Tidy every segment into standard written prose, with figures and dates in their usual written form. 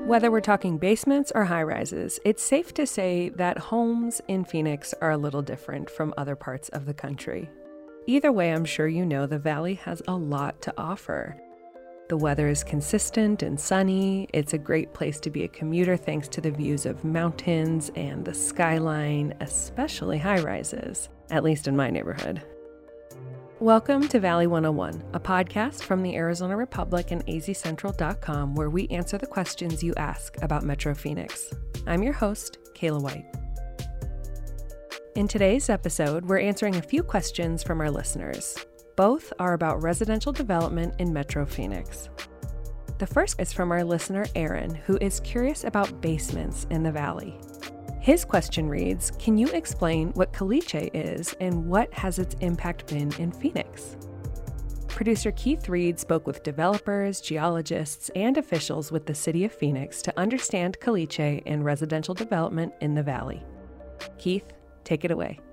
Whether we're talking basements or high-rises, it's safe to say that homes in Phoenix are a little different from other parts of the country. Either way, I'm sure you know the Valley has a lot to offer. The weather is consistent and sunny. It's a great place to be a commuter thanks to the views of mountains and the skyline, especially high-rises, at least in my neighborhood. Welcome to Valley 101, a podcast from the Arizona Republic and azcentral.com where we answer the questions you ask about Metro Phoenix. I'm your host, Kayla White. In today's episode, we're answering a few questions from our listeners. Both are about residential development in Metro Phoenix. The first is from our listener, Aaron, who is curious about basements in the Valley. His question reads, can you explain what caliche is and what has its impact been in Phoenix? Producer Keith Reed spoke with developers, geologists, and officials with the city of Phoenix to understand caliche and residential development in the Valley. Keith, take it away.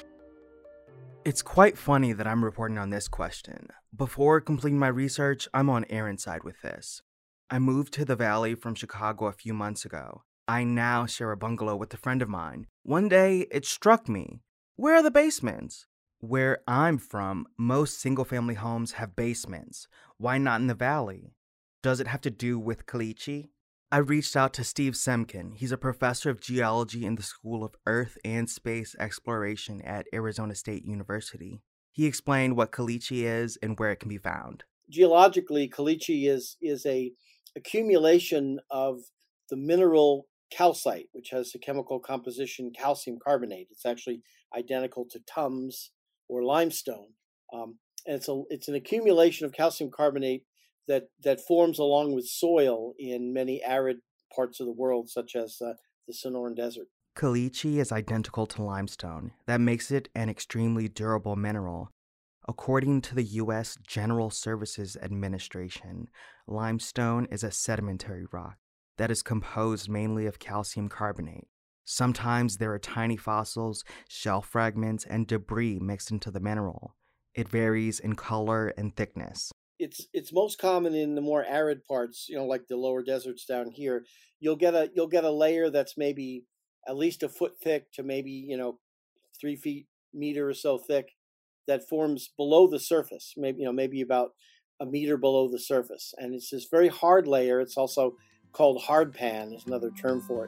It's quite funny that I'm reporting on this question. Before completing my research, I'm on Aaron's side with this. I moved to the Valley from Chicago a few months ago. I now share a bungalow with a friend of mine. One day, it struck me. Where are the basements? Where I'm from, most single-family homes have basements. Why not in the Valley? Does it have to do with caliche? I reached out to Steve Semken. He's a professor of geology in the School of Earth and Space Exploration at Arizona State University. He explained what caliche is and where it can be found. Geologically, caliche is a accumulation of the mineral calcite, which has the chemical composition calcium carbonate. It's actually identical to Tums or limestone. And it's an accumulation of calcium carbonate that forms along with soil in many arid parts of the world, such as the Sonoran Desert. Caliche is identical to limestone. That makes it an extremely durable mineral. According to the U.S. General Services Administration, limestone is a sedimentary rock that is composed mainly of calcium carbonate. Sometimes there are tiny fossils, shell fragments, and debris mixed into the mineral. It varies in color and thickness. It's most common in the more arid parts, like the lower deserts down here. You'll get a layer that's maybe at least a foot thick to maybe 3 meter or so thick that forms below the surface, maybe about a meter below the surface, and it's this very hard layer. It's also called hardpan is another term for it.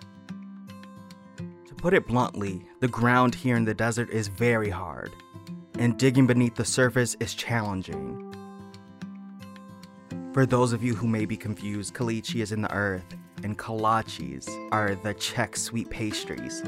To put it bluntly, the ground here in the desert is very hard, and digging beneath the surface is challenging. For those of you who may be confused, caliche is in the earth, and kolaches are the Czech sweet pastries.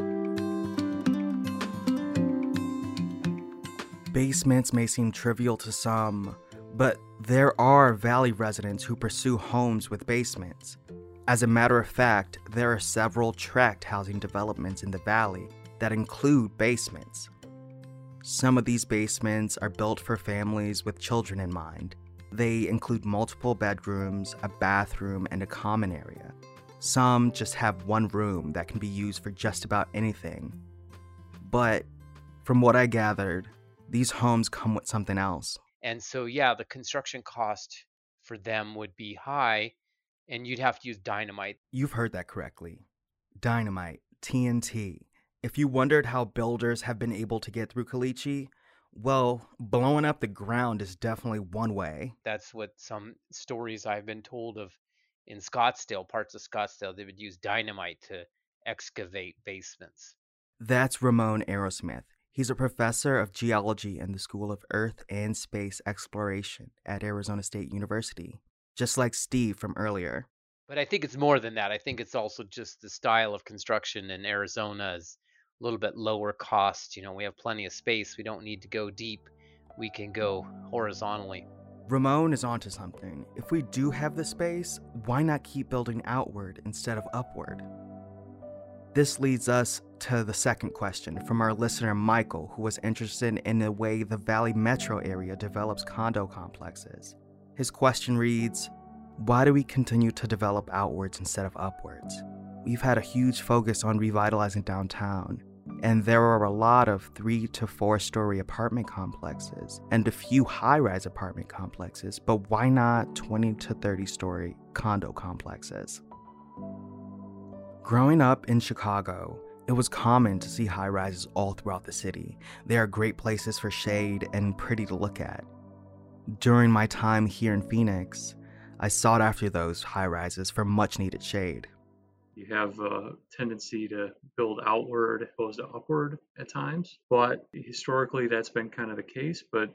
Basements may seem trivial to some, but there are Valley residents who pursue homes with basements. As a matter of fact, there are several tract housing developments in the Valley that include basements. Some of these basements are built for families with children in mind. They include multiple bedrooms, a bathroom, and a common area. Some just have one room that can be used for just about anything. But from what I gathered, these homes come with something else. And so, the construction cost for them would be high, and you'd have to use dynamite. You've heard that correctly. Dynamite, TNT. If you wondered how builders have been able to get through caliche, well, blowing up the ground is definitely one way. That's what some stories I've been told of in Scottsdale, parts of Scottsdale, they would use dynamite to excavate basements. That's Ramon Aerosmith. He's a professor of geology in the School of Earth and Space Exploration at Arizona State University, just like Steve from earlier. But I think it's more than that. I think it's also just the style of construction in Arizona is a little bit lower cost. We have plenty of space. We don't need to go deep. We can go horizontally. Ramon is onto something. If we do have the space, why not keep building outward instead of upward? This leads us to the second question from our listener Michael, who was interested in the way the Valley metro area develops condo complexes. His question reads, why do we continue to develop outwards instead of upwards? We've had a huge focus on revitalizing downtown, and there are a lot of 3 to 4 story apartment complexes and a few high-rise apartment complexes, but why not 20 to 30 story condo complexes? Growing up in Chicago, it was common to see high-rises all throughout the city. They are great places for shade and pretty to look at. During my time here in Phoenix, I sought after those high-rises for much-needed shade. You have a tendency to build outward opposed to upward at times, but historically that's been kind of the case. But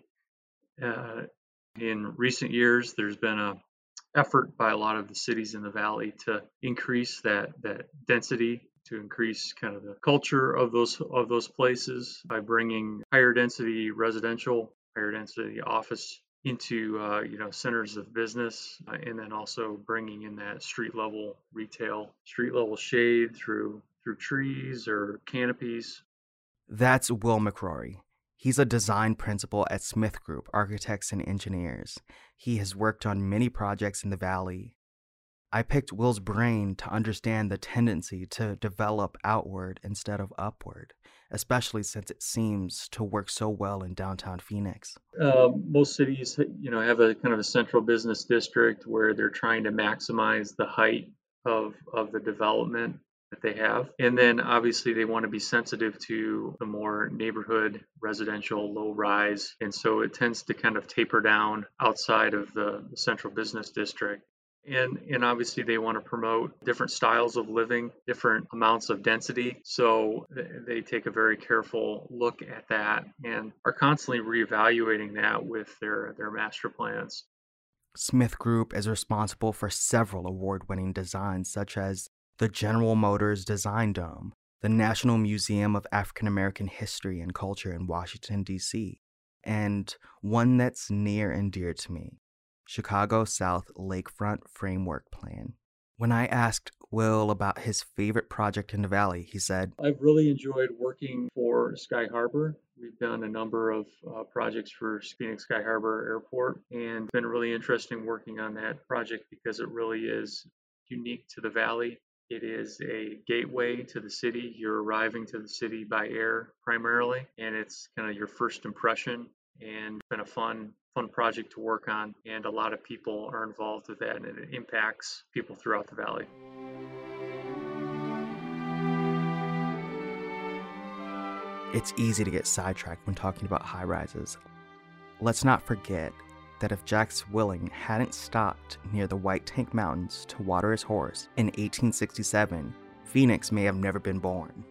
in recent years, there's been a effort by a lot of the cities in the valley to increase that density, to increase kind of the culture of those places by bringing higher density residential, higher density office into centers of business, and then also bringing in that street level retail, street level shade through trees or canopies. That's Will McCrory. He's a design principal at Smith Group Architects and Engineers. He has worked on many projects in the valley. I picked Will's brain to understand the tendency to develop outward instead of upward, especially since it seems to work so well in downtown Phoenix. Most cities, have a kind of a central business district where they're trying to maximize the height of the development that they have. And then obviously they want to be sensitive to the more neighborhood, residential, low rise. And so it tends to kind of taper down outside of the central business district. And obviously they want to promote different styles of living, different amounts of density. So they take a very careful look at that and are constantly reevaluating that with their master plans. Smith Group is responsible for several award-winning designs such as the General Motors Design Dome, the National Museum of African American History and Culture in Washington, D.C., and one that's near and dear to me, Chicago South Lakefront Framework Plan. When I asked Will about his favorite project in the Valley, he said, I've really enjoyed working for Sky Harbor. We've done a number of projects for Phoenix Sky Harbor Airport, and it's been really interesting working on that project because it really is unique to the Valley. It is a gateway to the city. You're arriving to the city by air primarily, and it's kind of your first impression, and it's been a fun project to work on, and a lot of people are involved with that, and it impacts people throughout the valley. It's easy to get sidetracked when talking about high-rises. Let's not forget that if Jack Swilling hadn't stopped near the White Tank Mountains to water his horse in 1867, Phoenix may have never been born.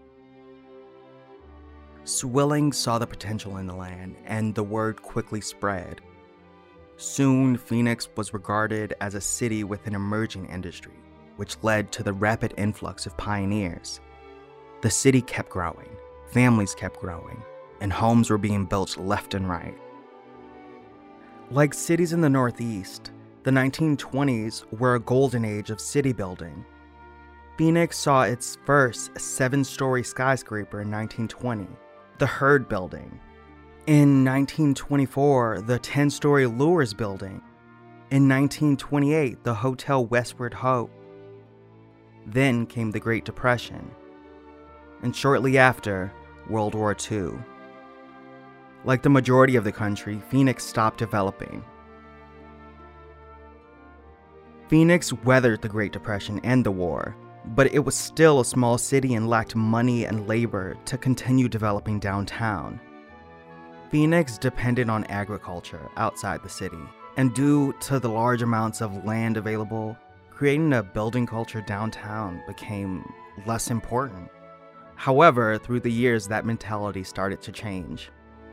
Swilling saw the potential in the land, and the word quickly spread. Soon, Phoenix was regarded as a city with an emerging industry, which led to the rapid influx of pioneers. The city kept growing, families kept growing, and homes were being built left and right. Like cities in the Northeast, the 1920s were a golden age of city building. Phoenix saw its first 7-story skyscraper in 1920, the Hurd Building. In 1924, the 10-story Luers Building. In 1928, the Hotel Westward Ho. Then came the Great Depression. And shortly after, World War II. Like the majority of the country, Phoenix stopped developing. Phoenix weathered the Great Depression and the war, but it was still a small city and lacked money and labor to continue developing downtown. Phoenix depended on agriculture outside the city, and due to the large amounts of land available, creating a building culture downtown became less important. However, through the years, that mentality started to change.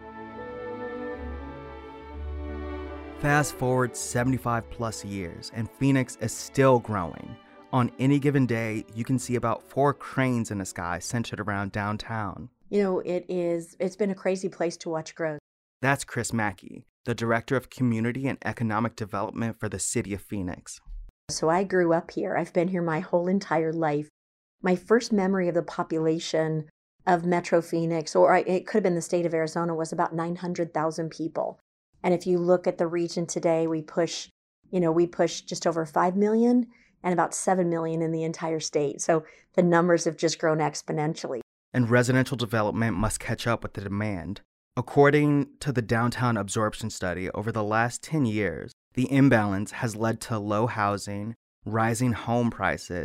Fast forward 75 plus years, and Phoenix is still growing. On any given day, you can see about 4 cranes in the sky centered around downtown. It's been a crazy place to watch growth. That's Chris Mackey, the Director of Community and Economic Development for the City of Phoenix. So I grew up here. I've been here my whole entire life. My first memory of the population of Metro Phoenix, or it could have been the state of Arizona, was about 900,000 people. And if you look at the region today, we push just over 5 million and about 7 million in the entire state. So the numbers have just grown exponentially. And residential development must catch up with the demand. According to the Downtown Absorption Study, over the last 10 years, the imbalance has led to low housing, rising home prices,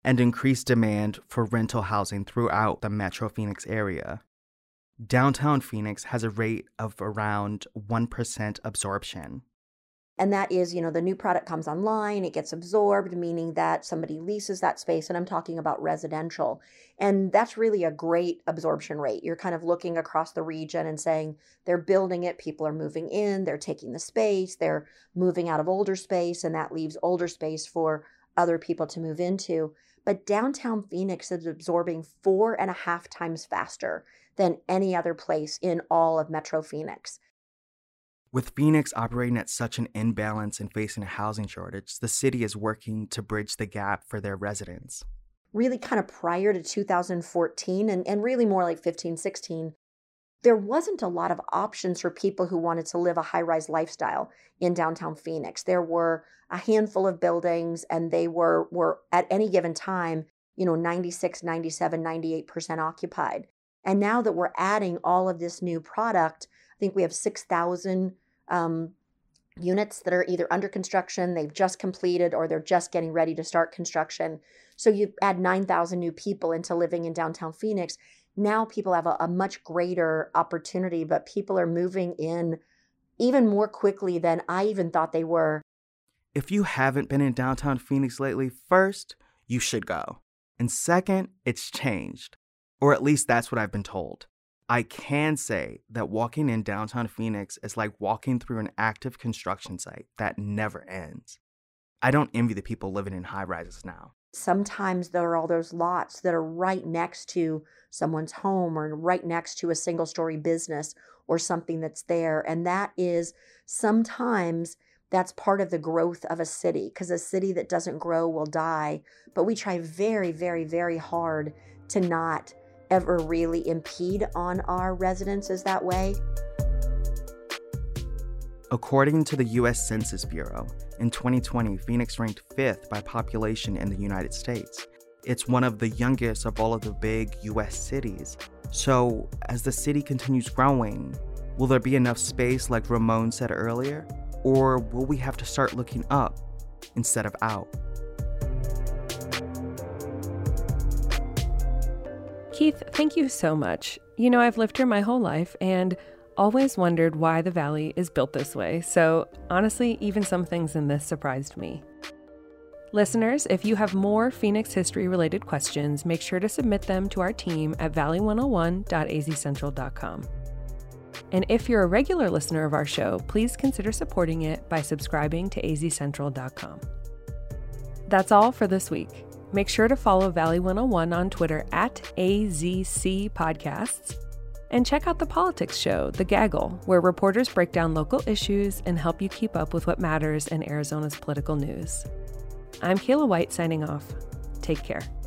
and increased demand for rental housing throughout the Metro Phoenix area. Downtown Phoenix has a rate of around 1% absorption. And that is, the new product comes online, it gets absorbed, meaning that somebody leases that space, and I'm talking about residential. And that's really a great absorption rate. You're kind of looking across the region and saying they're building it, people are moving in, they're taking the space, they're moving out of older space, and that leaves older space for other people to move into. But downtown Phoenix is absorbing 4.5 times faster than any other place in all of Metro Phoenix. With Phoenix operating at such an imbalance and facing a housing shortage, the city is working to bridge the gap for their residents. Really kind of prior to 2014 and really more like 15, 16, there wasn't a lot of options for people who wanted to live a high-rise lifestyle in downtown Phoenix. There were a handful of buildings, and they were at any given time, 96, 97, 98% occupied. And now that we're adding all of this new product, I think we have 6,000 units that are either under construction, they've just completed, or they're just getting ready to start construction. So you add 9,000 new people into living in downtown Phoenix. Now people have a much greater opportunity, but people are moving in even more quickly than I even thought they were. If you haven't been in downtown Phoenix lately, first, you should go. And second, it's changed. Or at least that's what I've been told. I can say that walking in downtown Phoenix is like walking through an active construction site that never ends. I don't envy the people living in high rises now. Sometimes there are all those lots that are right next to someone's home or right next to a single-story business or something that's there. And that is sometimes that's part of the growth of a city, because a city that doesn't grow will die. But we try very, very, very hard to not ever really impede on our residences that way. According to the U.S. Census Bureau, in 2020, Phoenix ranked 5th by population in the United States. It's one of the youngest of all of the big U.S. cities. So, as the city continues growing, will there be enough space like Ramon said earlier? Or will we have to start looking up instead of out? Keith, thank you so much. I've lived here my whole life and always wondered why the Valley is built this way. So honestly, even some things in this surprised me. Listeners, if you have more Phoenix history-related questions, make sure to submit them to our team at valley101.azcentral.com. And if you're a regular listener of our show, please consider supporting it by subscribing to azcentral.com. That's all for this week. Make sure to follow Valley 101 on Twitter at AZC Podcasts. And check out the politics show, The Gaggle, where reporters break down local issues and help you keep up with what matters in Arizona's political news. I'm Kayla White signing off. Take care.